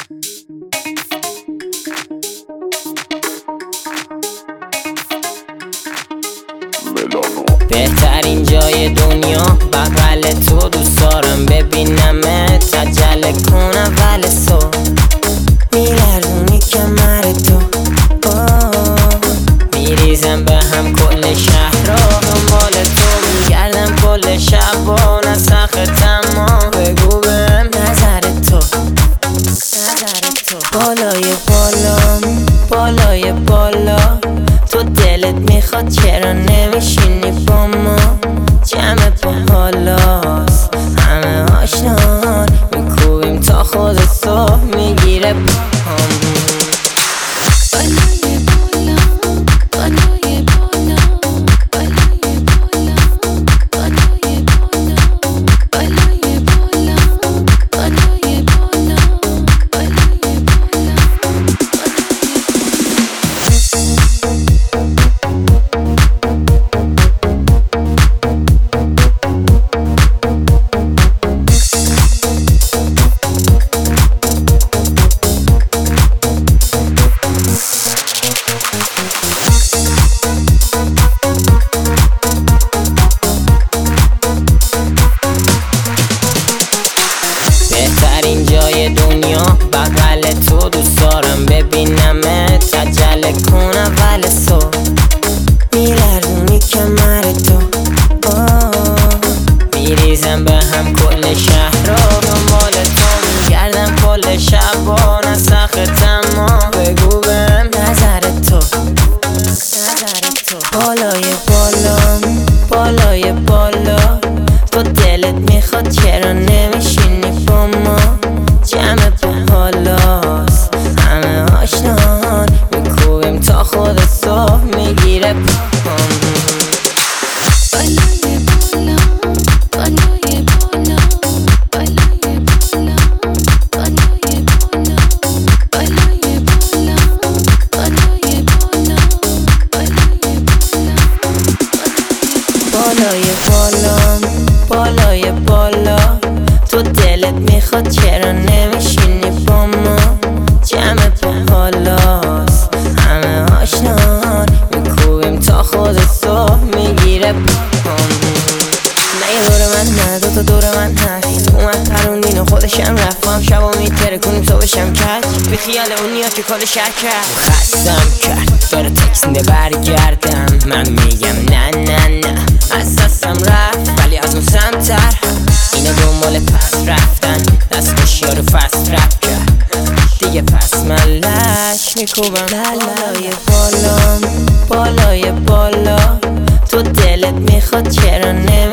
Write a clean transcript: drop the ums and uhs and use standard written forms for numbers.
بهترین جای دنیا بغل تو، دوست دارم ببینمت. عجله کن اول صبح، میلرزونی کمر تو. میریزم به هم کل شهر را، دنبال تو میگردم کل شب و نسختم. بگو بهم نظر تو، بالای بالا، بالای بالا. تو دلت میخواد چرا نمیشینی با ما؟ جمع با حالاست، همه آشنان میکوبیم تا خود صبح میگیره با هم. بهترین جای دنیا بغل تو، دوست دارم ببینمت. عجله کن اول صبح، میلرزونی کمر تو. میریزم به هم کل شهر را، دنبال تو میگردم کل شب و نسختم. بگو بهم نظر تو، بالای بالا، بالای بالا. تو دلت میخواد چرا نمیشینی با ما؟ جمع با حالاست، همه آشنان میکوبیم تا خود صبح میگیره با هم. بالای بالا، بالای بالا. تو دلت میخواد چرا نمیشینی با ما؟ جمع با حالاست، همه آشنان میکوبیم تا خود صبح میگیره با هم. نه یه دور من، نه دوتا دور من هست. اومد پروندین و خودشم رفت، هم شب و میتره کنیم صبحشم کج. بی خیال اون نیاد که کل شهر کرد، خستم کرد داره تکس میده برگردم. من میگم نه نه نه، از دستم رفت ولی از اون سمتر. اینه دنبال پس رفتن، دستش یارو فست رفت کرد دیگه، پس من لش میکوبم. بالای بالا، بالای بالا. تو دلت میخواد چرا نه